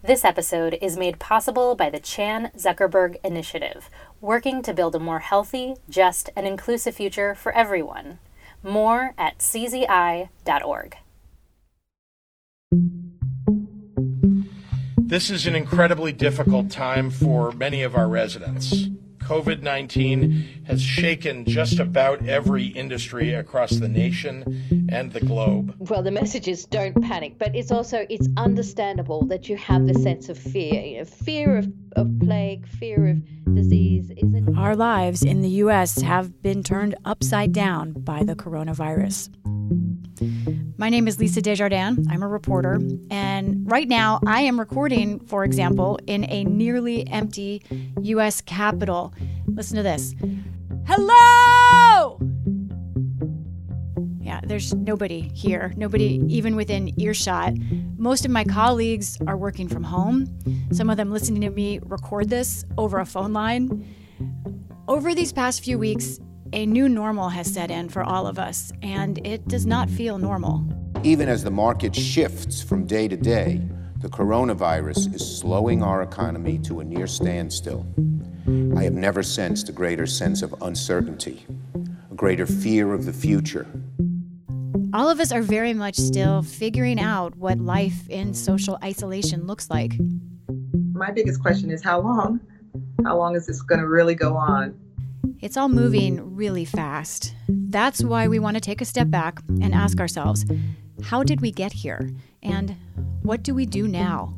This episode is made possible by the Chan Zuckerberg Initiative, working to build a more healthy, just, and inclusive future for everyone. More at czi.org. This is an incredibly difficult time for many of our residents. COVID-19 has shaken just about every industry across the nation and the globe. Well, the message is don't panic, but it's understandable that you have this sense of fear. Fear of plague, fear of disease. Our lives in the U.S. have been turned upside down by the coronavirus. My name is Lisa Desjardins. I'm a reporter. And right now, I am recording, for example, in a nearly empty U.S. Capitol. Listen to this. Hello! Yeah, there's nobody here, nobody even within earshot. Most of my colleagues are working from home. Some of them listening to me record this over a phone line. Over these past few weeks, a new normal has set in for all of us, and it does not feel normal. Even as the market shifts from day to day, the coronavirus is slowing our economy to a near standstill. I have never sensed a greater sense of uncertainty, a greater fear of the future. All of us are very much still figuring out what life in social isolation looks like. My biggest question is how long? How long is this going to really go on? It's all moving really fast. That's why we want to take a step back and ask ourselves, how did we get here? And what do we do now?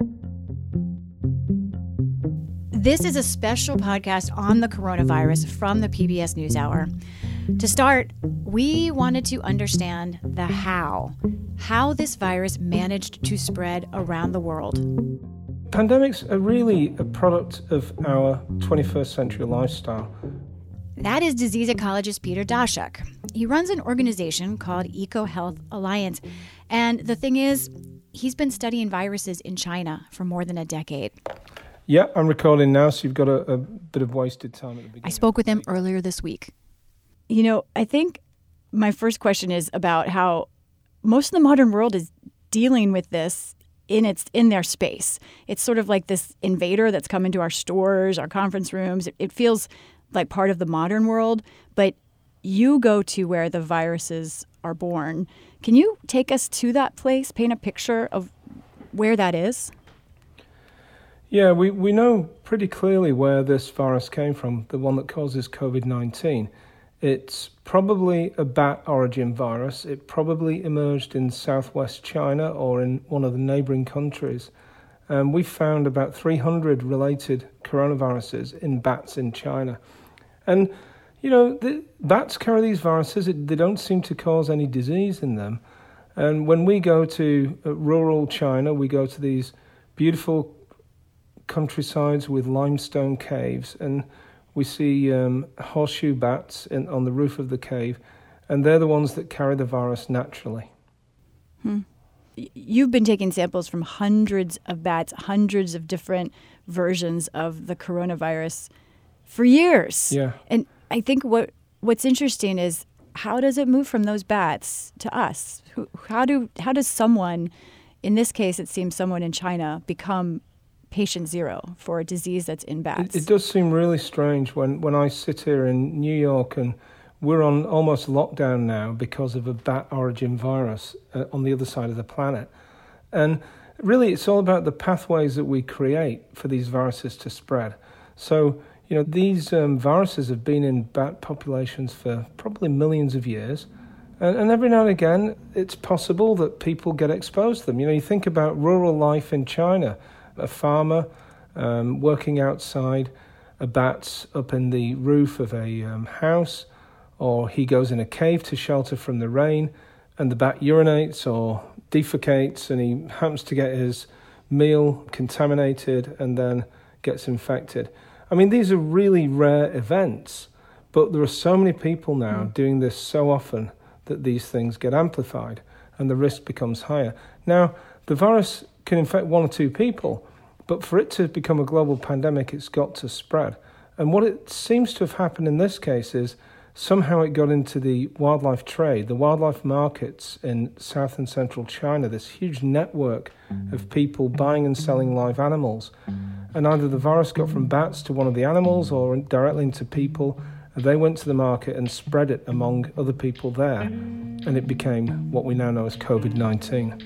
This is a special podcast on the coronavirus from the PBS NewsHour. To start, we wanted to understand the how this virus managed to spread around the world. Pandemics are really a product of our 21st century lifestyle. That is disease ecologist Peter Daszak. He runs an organization called EcoHealth Alliance. And the thing is, he's been studying viruses in China for more than a decade. Yeah, I'm recording now, so you've got a bit of wasted time at the beginning. I spoke with him earlier this week. You know, I think my first question is about how most of the modern world is dealing with this in their space. It's sort of like this invader that's come into our stores, our conference rooms. It feels like part of the modern world, but you go to where the viruses are born. Can you take us to that place, paint a picture of where that is? Yeah, we know pretty clearly where this virus came from, the one that causes COVID-19. It's probably a bat origin virus. It probably emerged in southwest China or in one of the neighboring countries. We found about 300 related coronaviruses in bats in China. And, you know, the bats carry these viruses. They don't seem to cause any disease in them. And when we go to rural China, we go to these beautiful countrysides with limestone caves, and we see horseshoe bats on the roof of the cave, and they're the ones that carry the virus naturally. You've been taking samples from hundreds of bats, hundreds of different versions of the coronavirus for years. Yeah. And I think what's interesting is, how does it move from those bats to us? How does someone, in this case it seems someone in China, become patient zero for a disease that's in bats? It does seem really strange when I sit here in New York and we're on almost lockdown now because of a bat origin virus on the other side of the planet. And really it's all about the pathways that we create for these viruses to spread. So, you know, these viruses have been in bat populations for probably millions of years. And every now and again, it's possible that people get exposed to them. You know, you think about rural life in China, a farmer working outside, a bat's up in the roof of a house, or he goes in a cave to shelter from the rain, and the bat urinates or defecates, and he happens to get his meal contaminated and then gets infected. I mean, these are really rare events, but there are so many people now doing this so often that these things get amplified and the risk becomes higher. Now, the virus can infect one or two people, but for it to become a global pandemic, it's got to spread. And what it seems to have happened in this case is somehow it got into the wildlife trade, the wildlife markets in South and Central China, this huge network of people buying and selling live animals. And either the virus got from bats to one of the animals or directly into people, and they went to the market and spread it among other people there. And it became what we now know as COVID-19.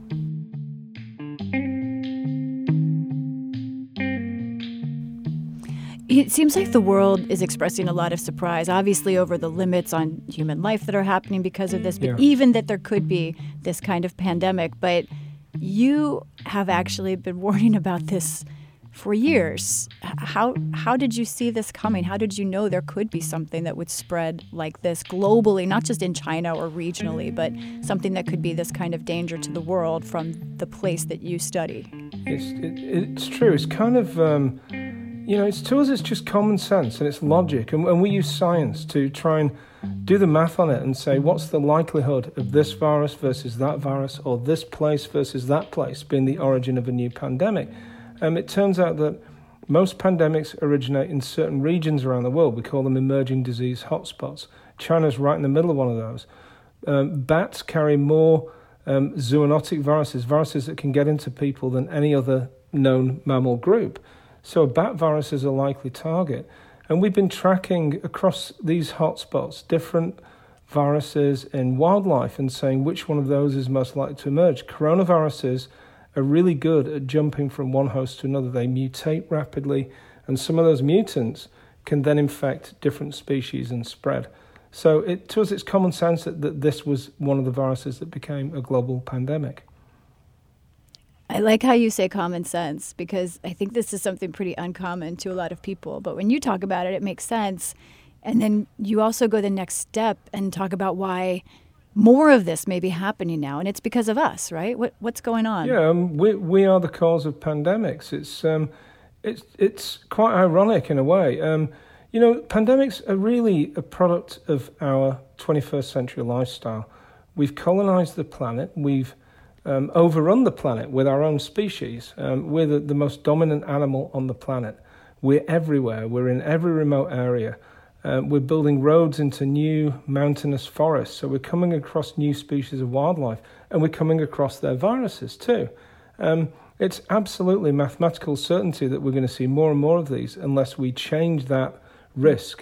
It seems like the world is expressing a lot of surprise, obviously over the limits on human life that are happening because of this, but even that there could be this kind of pandemic. But you have actually been warning about this for years. How did you see this coming? How did you know there could be something that would spread like this globally, not just in China or regionally, but something that could be this kind of danger to the world from the place that you study? It's true. It's kind of... it's to us, it's just common sense and it's logic. And we use science to try and do the math on it and say, what's the likelihood of this virus versus that virus, or this place versus that place being the origin of a new pandemic? It turns out that most pandemics originate in certain regions around the world. We call them emerging disease hotspots. China's right in the middle of one of those. Bats carry more zoonotic viruses that can get into people than any other known mammal group. So a bat virus is a likely target. And we've been tracking across these hotspots different viruses in wildlife and saying which one of those is most likely to emerge. Coronaviruses are really good at jumping from one host to another. They mutate rapidly, and some of those mutants can then infect different species and spread. So to us, it's common sense that this was one of the viruses that became a global pandemic. I like how you say common sense, because I think this is something pretty uncommon to a lot of people. But when you talk about it, it makes sense. And then you also go the next step and talk about why more of this may be happening now. And it's because of us, right? What's going on? Yeah, we are the cause of pandemics. It's quite ironic in a way. Pandemics are really a product of our 21st century lifestyle. We've colonized the planet. We've overrun the planet with our own species. We're the most dominant animal on the planet. We're everywhere. We're in every remote area. We're building roads into new mountainous forests. So we're coming across new species of wildlife, and we're coming across their viruses too. It's absolutely mathematical certainty that we're going to see more and more of these unless we change that risk.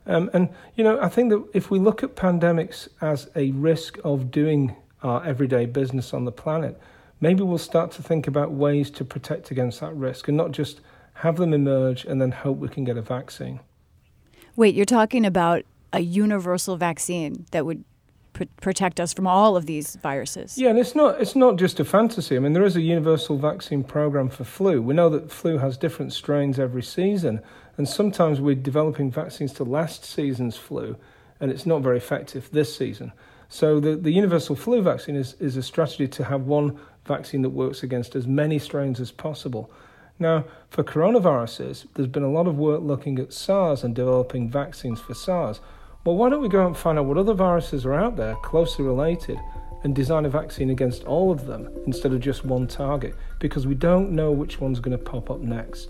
I think that if we look at pandemics as a risk of doing our everyday business on the planet, maybe we'll start to think about ways to protect against that risk and not just have them emerge and then hope we can get a vaccine. Wait, you're talking about a universal vaccine that would protect us from all of these viruses? Yeah, and it's not just a fantasy. I mean, there is a universal vaccine program for flu. We know that flu has different strains every season, and sometimes we're developing vaccines to last season's flu, and it's not very effective this season. So the universal flu vaccine is a strategy to have one vaccine that works against as many strains as possible. Now, for coronaviruses, there's been a lot of work looking at SARS and developing vaccines for SARS. Well, why don't we go out and find out what other viruses are out there closely related and design a vaccine against all of them instead of just one target? Because we don't know which one's going to pop up next.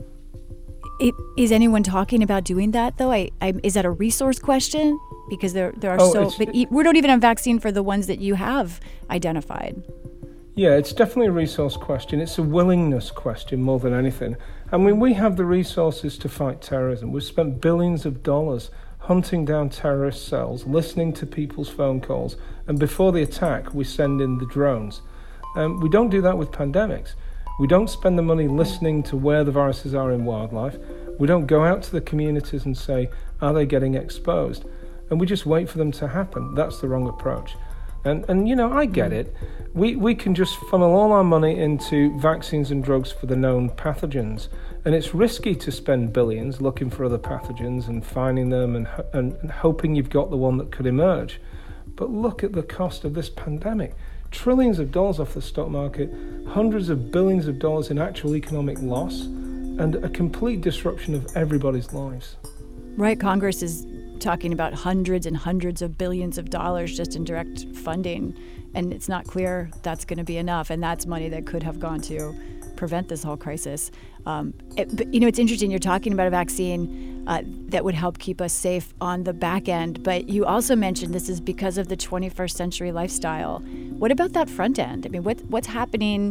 Is anyone talking about doing that, though? Is that a resource question? Because there are but we don't even have vaccine for the ones that you have identified. Yeah, it's definitely a resource question. It's a willingness question more than anything. I mean, we have the resources to fight terrorism. We've spent billions of dollars hunting down terrorist cells, listening to people's phone calls, and before the attack, we send in the drones. We don't do that with pandemics. We don't spend the money listening to where the viruses are in wildlife. We don't go out to the communities and say, are they getting exposed? And we just wait for them to happen. That's the wrong approach. And I get it. We can just funnel all our money into vaccines and drugs for the known pathogens. And it's risky to spend billions looking for other pathogens and finding them and hoping you've got the one that could emerge. But look at the cost of this pandemic. Trillions of dollars off the stock market, hundreds of billions of dollars in actual economic loss, and a complete disruption of everybody's lives. Right, Congress is talking about hundreds and hundreds of billions of dollars just in direct funding, and it's not clear that's going to be enough, and that's money that could have gone to prevent this whole crisis. But it's interesting. You're talking about a vaccine that would help keep us safe on the back end, but you also mentioned this is because of the 21st century lifestyle. What about that front end? I mean, what's happening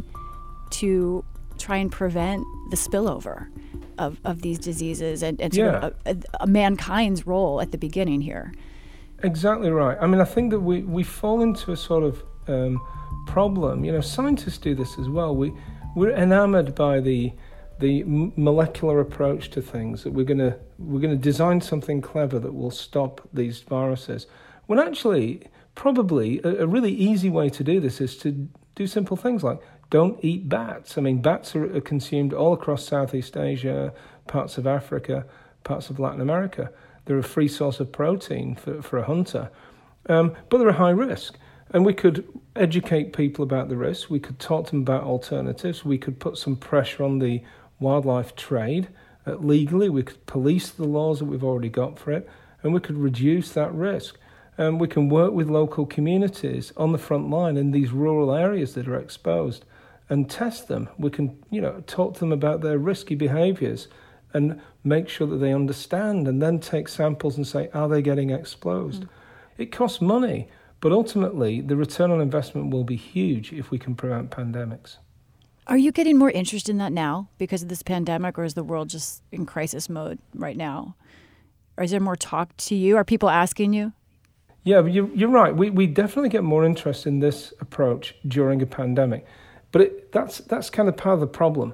to try and prevent the spillover of these diseases and sort of a mankind's role at the beginning here? Exactly right. I mean, I think that we fall into a sort of problem. Scientists do this as well. We're enamored by the molecular approach to things, that we're going to design something clever that will stop these viruses. When actually, probably a really easy way to do this is to do simple things like don't eat bats. I mean, bats are consumed all across Southeast Asia, parts of Africa, parts of Latin America. They're a free source of protein for a hunter, but they're a high risk. And we could educate people about the risks. We could talk to them about alternatives. We could put some pressure on the wildlife trade legally. We could police the laws that we've already got for it, and we could reduce that risk. We can work with local communities on the front line in these rural areas that are exposed and test them. We can, talk to them about their risky behaviours and make sure that they understand, and then take samples and say, are they getting exposed? It costs money, but ultimately the return on investment will be huge if we can prevent pandemics. Are you getting more interested in that now because of this pandemic, or is the world just in crisis mode right now? Or is there more talk to you? Are people asking you? Yeah, you're right. We definitely get more interest in this approach during a pandemic. But that's kind of part of the problem.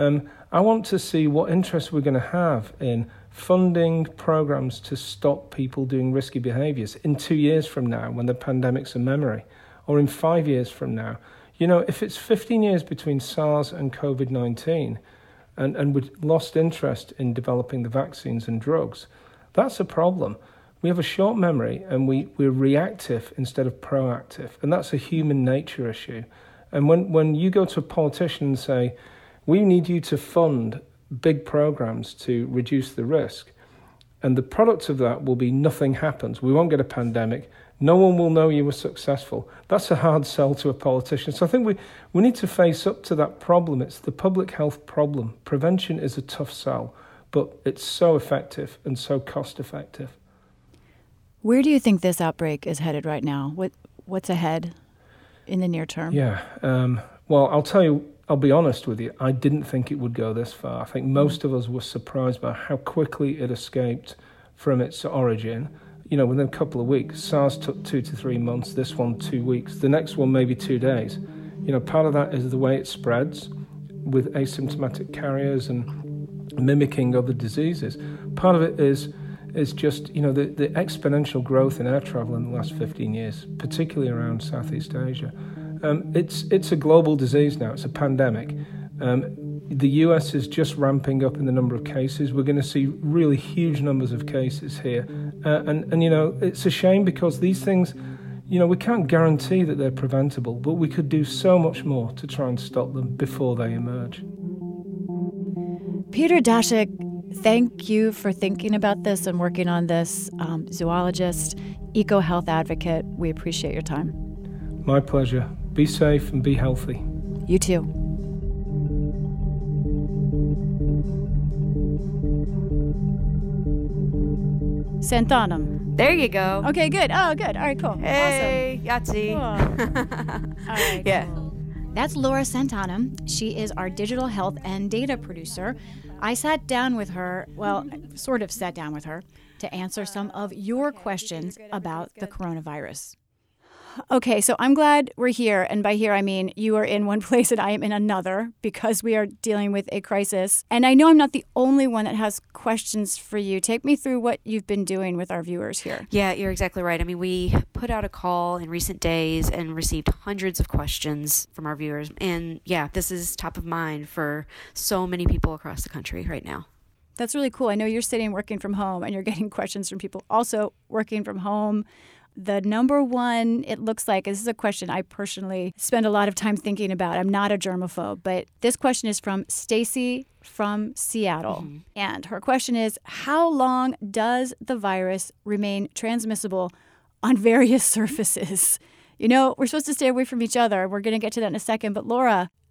I want to see what interest we're going to have in funding programs to stop people doing risky behaviours in 2 years from now when the pandemic's a memory, or in 5 years from now. If it's 15 years between SARS and COVID-19 and we've lost interest in developing the vaccines and drugs, that's a problem. We have a short memory and we're reactive instead of proactive, and that's a human nature issue. And when you go to a politician and say, we need you to fund big programs to reduce the risk, and the product of that will be nothing happens, we won't get a pandemic, no one will know you were successful, that's a hard sell to a politician. So I think we need to face up to that problem. It's the public health problem. Prevention is a tough sell, but it's so effective and so cost effective. Where do you think this outbreak is headed right now? What's ahead in the near term? Yeah, well, I'll be honest with you, I didn't think it would go this far. I think most of us were surprised by how quickly it escaped from its origin. Within a couple of weeks. SARS took 2 to 3 months, this one 2 weeks, the next one maybe 2 days. Part of that is the way it spreads with asymptomatic carriers and mimicking other diseases. Part of it is just, the exponential growth in air travel in the last 15 years, particularly around Southeast Asia. It's a global disease now. It's a pandemic. The US is just ramping up in the number of cases. We're going to see really huge numbers of cases here. And it's a shame because these things, we can't guarantee that they're preventable, but we could do so much more to try and stop them before they emerge. Peter Daszak, thank you for thinking about this and working on this. Zoologist, eco-health advocate, we appreciate your time. My pleasure. Be safe and be healthy. You too. Santanum. There you go. Okay, good. Oh, good. All right, cool. Hey, awesome. Yahtzee. Cool. All right, yeah. Cool. That's Laura Santanum. She is our digital health and data producer. I sat down with her, sort of sat down with her, to answer some of your questions about the coronavirus. Okay, so I'm glad we're here. And by here, I mean you are in one place and I am in another because we are dealing with a crisis. And I know I'm not the only one that has questions for you. Take me through what you've been doing with our viewers here. Yeah, you're exactly right. I mean, we put out a call in recent days and received hundreds of questions from our viewers. And yeah, this is top of mind for so many people across the country right now. That's really cool. I know you're sitting working from home and you're getting questions from people also working from home. The number one, it looks like, this is a question I personally spend a lot of time thinking about. I'm not a germaphobe, but this question is from Stacy from Seattle. Mm-hmm. And her question is, how long does the virus remain transmissible on various surfaces? We're supposed to stay away from each other. We're going to get to that in a second. But Laura,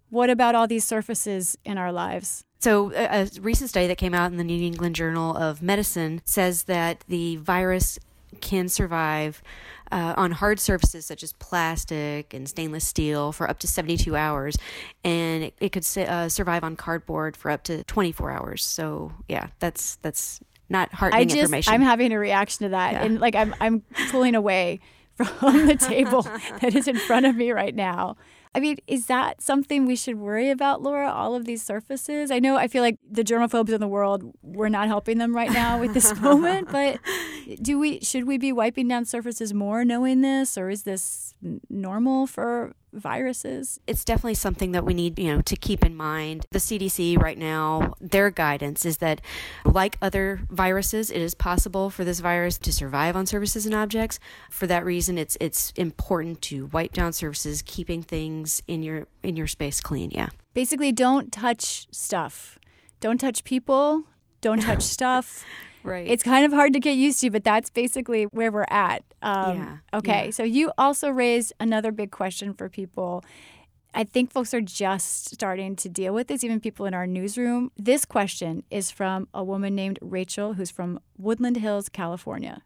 What about all these surfaces in our lives? So a recent study that came out in the New England Journal of Medicine says that the virus can survive on hard surfaces such as plastic and stainless steel for up to 72 hours, and it could survive on cardboard for up to 24 hours. So yeah, that's not heartening information. I'm having a reaction to that, and like I'm pulling away from the table that is in front of me right now. I mean, is that something we should worry about, Laura, all of these surfaces? I feel like the germaphobes in the world, we're not helping them right now with this moment, but should we be wiping down surfaces more knowing this, or is this normal for viruses? It's definitely something that we need, to keep in mind. The CDC right now, their guidance is that like other viruses, it is possible for this virus to survive on surfaces and objects. For that reason, it's important to wipe down surfaces, keeping things in your space clean. Yeah. Basically, don't touch stuff. Don't touch people. Don't touch stuff. Right. It's kind of hard to get used to, but that's basically where we're at. Okay. So you also raised another big question for people. I think folks are just starting to deal with this, even people in our newsroom. This question is from a woman named Rachel, who's from Woodland Hills, California.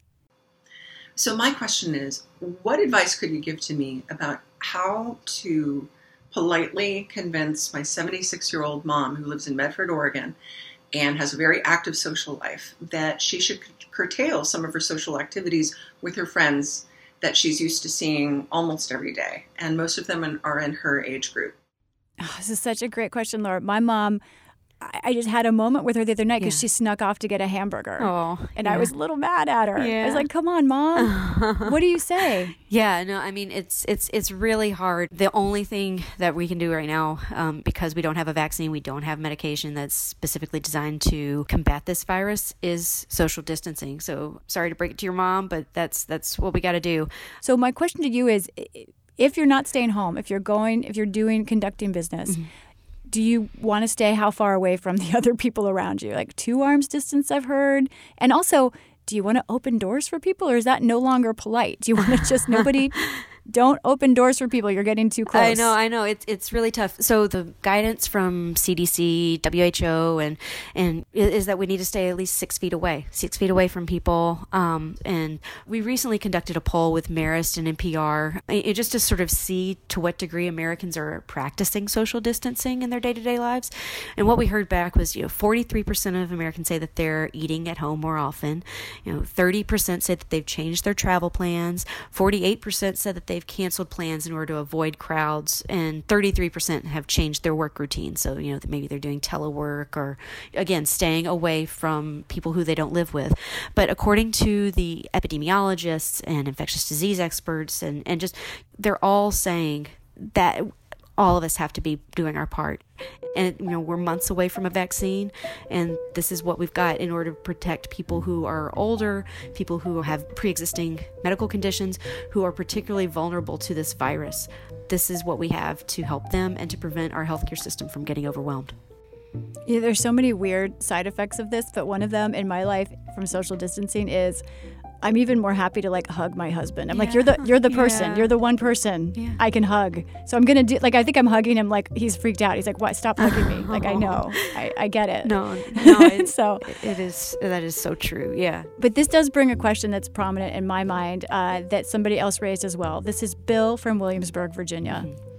So my question is, what advice could you give to me about how to politely convince my 76-year-old mom who lives in Medford, Oregon, and has a very active social life, that she should curtail some of her social activities with her friends that she's used to seeing almost every day? And most of them are in her age group. Oh, this is such a great question, Laura. My mom, I just had a moment with her the other night because she snuck off to get a hamburger. Oh, and I was a little mad at her. Yeah. I was like, come on, Mom. What do you say? Yeah, no, I mean, it's really hard. The only thing that we can do right now, because we don't have a vaccine, we don't have medication that's specifically designed to combat this virus, is social distancing. So sorry to break it to your mom, but that's what we got to do. So my question to you is, if you're not staying home, if you're conducting business, mm-hmm. do you want to stay how far away from the other people around you? Like 2 arms distance, I've heard. And also, do you want to open doors for people, or is that no longer polite? Do you want to just don't open doors for people? You're getting too close. I know. It's really tough. So the guidance from CDC, WHO, and is that we need to stay at least 6 feet away from people. And we recently conducted a poll with Marist and NPR, just to sort of see to what degree Americans are practicing social distancing in their day-to-day lives. And what we heard back was, 43% of Americans say that they're eating at home more often. 30% said that they've changed their travel plans. 48% said that they've canceled plans in order to avoid crowds, and 33% have changed their work routine. So, maybe they're doing telework, or again, staying away from people who they don't live with. But according to the epidemiologists and infectious disease experts, and just, they're all saying that all of us have to be doing our part. And, we're months away from a vaccine, and this is what we've got in order to protect people who are older, people who have pre-existing medical conditions, who are particularly vulnerable to this virus. This is what we have to help them and to prevent our healthcare system from getting overwhelmed. Yeah, there's so many weird side effects of this, but one of them in my life from social distancing is I'm even more happy to hug my husband. I'm like, you're the person, you're the one person I can hug. So I'm going to do, I think I'm hugging him like he's freaked out. He's like, what? Stop hugging me. I know, I get it. No, so that is so true. Yeah. But this does bring a question that's prominent in my mind that somebody else raised as well. This is Bill from Williamsburg, Virginia.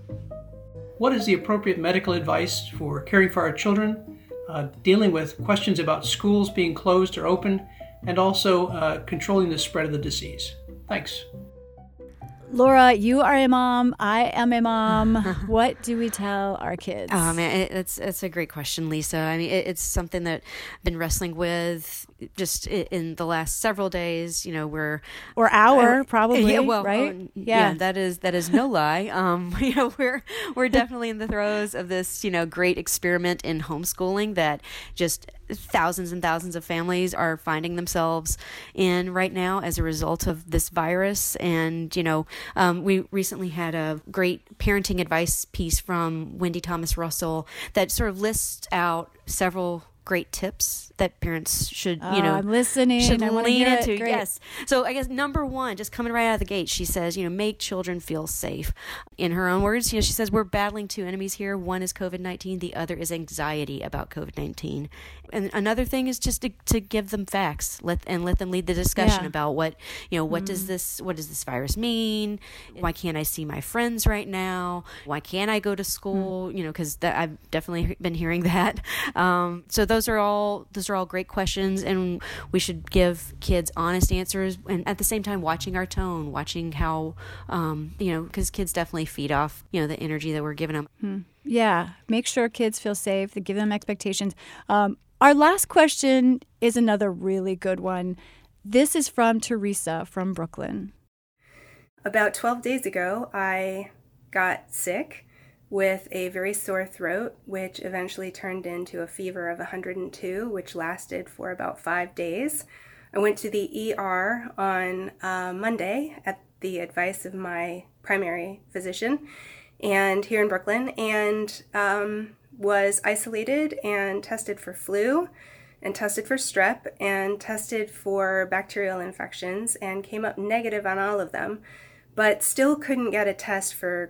What is the appropriate medical advice for caring for our children, dealing with questions about schools being closed or open, and also controlling the spread of the disease? Thanks. Laura, you are a mom. I am a mom. What do we tell our kids? Oh, man, it's a great question, Lisa. I mean, it's something that I've been wrestling with just in the last several days. Or hour, probably. Yeah, well, right? Yeah, that is no lie. We're definitely in the throes of this, great experiment in homeschooling that just thousands and thousands of families are finding themselves in right now as a result of this virus. And, we recently had a great parenting advice piece from Wendy Thomas Russell that sort of lists out several great tips that parents should, I'm listening. should I wanna lean hear into. it. Great. Yes. So I guess number one, just coming right out of the gate, she says, make children feel safe. In her own words, she says, we're battling two enemies here. One is COVID-19. The other is anxiety about COVID-19. And another thing is just to give them facts, let them lead the discussion about what does this virus mean? Why can't I see my friends right now? Why can't I go to school? Because I've definitely been hearing that. So those are all great questions, and we should give kids honest answers, and at the same time watching our tone, watching how because kids definitely feed off the energy that we're giving them. Yeah, make sure kids feel safe, to give them expectations. Our last question is another really good one. This is from Teresa from Brooklyn. About 12 days ago, I got sick with a very sore throat, which eventually turned into a fever of 102, which lasted for about 5 days. I went to the ER on Monday at the advice of my primary physician and here in Brooklyn, and was isolated and tested for flu and tested for strep and tested for bacterial infections and came up negative on all of them, but still couldn't get a test for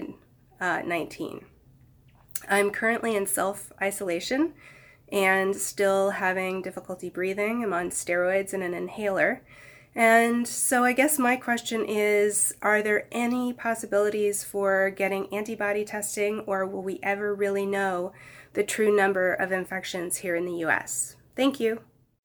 COVID-19. I'm currently in self-isolation and still having difficulty breathing. I'm on steroids and an inhaler. And so I guess my question is, are there any possibilities for getting antibody testing, or will we ever really know the true number of infections here in the U.S.? Thank you.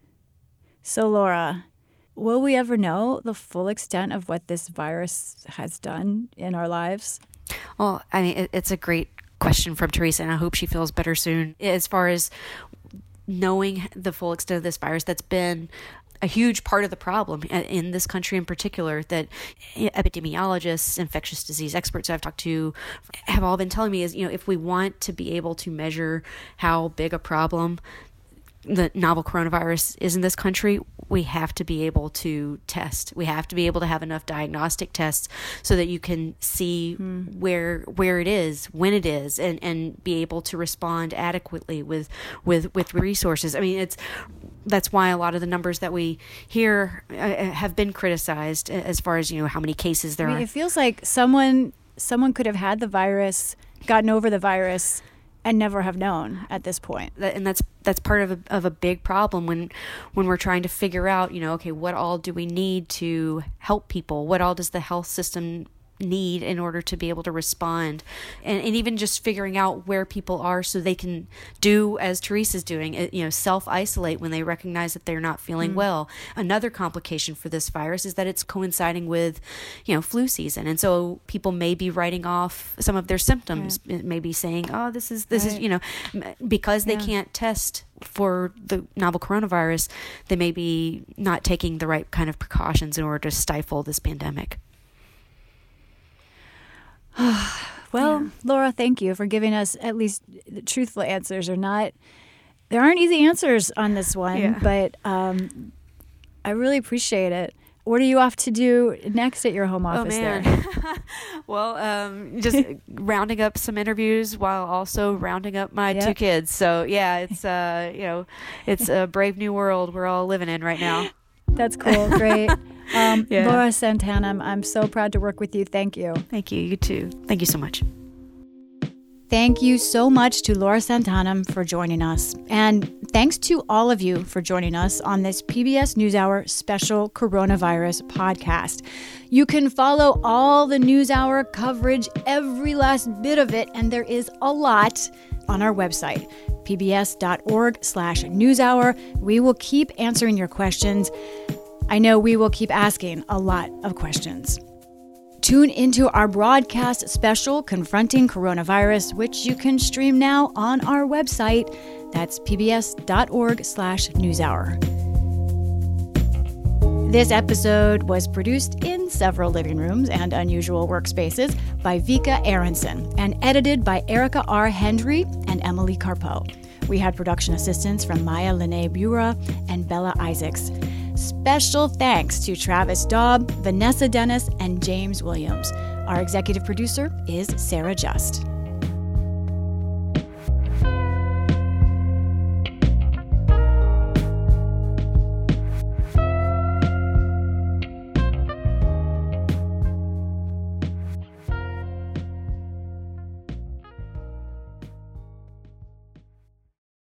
So, Laura, will we ever know the full extent of what this virus has done in our lives? Well, I mean, it's a great question from Teresa, and I hope she feels better soon. As far as knowing the full extent of this virus, that's been a huge part of the problem in this country in particular, that epidemiologists, infectious disease experts I've talked to have all been telling me is, if we want to be able to measure how big a problem the novel coronavirus is in this country, we have to be able to test. We have to be able to have enough diagnostic tests so that you can see where it is, when it is, and be able to respond adequately with resources. I mean, that's why a lot of the numbers that we hear have been criticized as far as how many cases there are. It feels like someone could have had the virus, gotten over the virus, and never have known at this point. And that's part of a big problem when we're trying to figure out, okay, what all do we need to help people? What all does the health system need in order to be able to respond? And even just figuring out where people are so they can do as Teresa's doing, self-isolate when they recognize that they're not feeling well. Another complication for this virus is that it's coinciding with, flu season. And so people may be writing off some of their symptoms, maybe saying, oh, this is, because they can't test for the novel coronavirus, they may be not taking the right kind of precautions in order to stifle this pandemic. Well, Laura, thank you for giving us at least truthful answers. There aren't easy answers on this one, but I really appreciate it. What are you off to do next at your home office there? Well, just rounding up some interviews while also rounding up my two kids. So it's it's a brave new world we're all living in right now. That's cool. Great. Laura Santanum, I'm so proud to work with you. Thank you. Thank you. You too. Thank you so much. Thank you so much to Laura Santanum for joining us. And thanks to all of you for joining us on this PBS NewsHour special coronavirus podcast. You can follow all the NewsHour coverage, every last bit of it, and there is a lot on our website, pbs.org/newshour. We will keep answering your questions. I know we will keep asking a lot of questions. Tune into our broadcast special, Confronting Coronavirus, which you can stream now on our website. That's pbs.org/newshour. This episode was produced in several living rooms and unusual workspaces by Vika Aronson and edited by Erica R. Hendry and Emily Carpeau. We had production assistance from Maya Lene Bura and Bella Isaacs. Special thanks to Travis Daub, Vanessa Dennis, and James Williams. Our executive producer is Sarah Just.